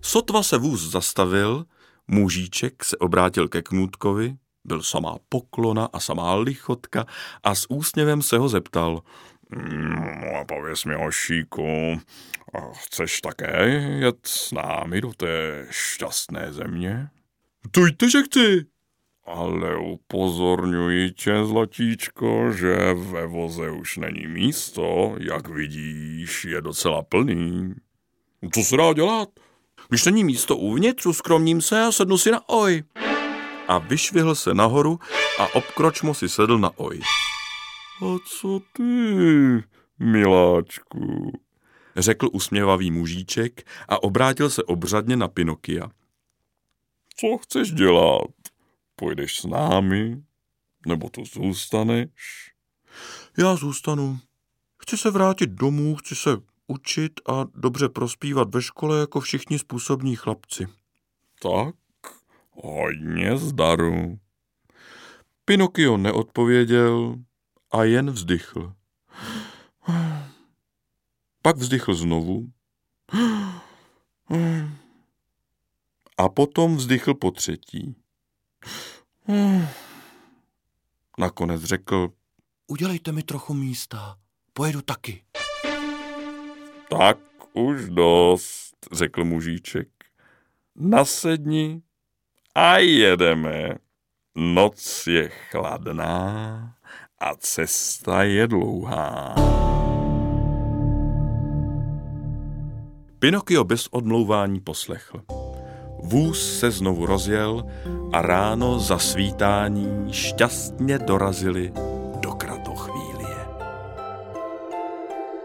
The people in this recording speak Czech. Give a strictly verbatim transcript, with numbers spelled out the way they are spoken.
Sotva se vůz zastavil, mužíček se obrátil ke Knůtkovi, byl samá poklona a samá lichotka a s úsměvem se ho zeptal: No a pověz mi, hošíku, chceš také jet s námi do té šťastné země? Dojte, že chci. Ale upozorňuji tě, zlatíčko, že ve voze už není místo, jak vidíš, je docela plný. Co se dá dělat? Když není místo uvnitř, uskromním se a sednu si na oj. A vyšvihl se nahoru a obkročmo si sedl na oj. A co ty, miláčku? Řekl usměvavý mužíček a obrátil se obřadně na Pinokia. Co chceš dělat? Půjdeš s námi? Nebo tu zůstaneš? Já zůstanu. Chci se vrátit domů, chci se učit a dobře prospívat ve škole jako všichni způsobní chlapci. Tak, hodně zdaru. Pinokio neodpověděl a jen vzdychl. Pak vzdychl znovu a potom vzdychl po třetí. Nakonec řekl: Udělejte mi trochu místa, pojedu taky. Tak už dost, řekl mužíček. Nasedni a jedeme. Noc je chladná a cesta je dlouhá. Pinokio bez odmlouvání poslechl. Vůz se znovu rozjel a ráno za svítání šťastně dorazili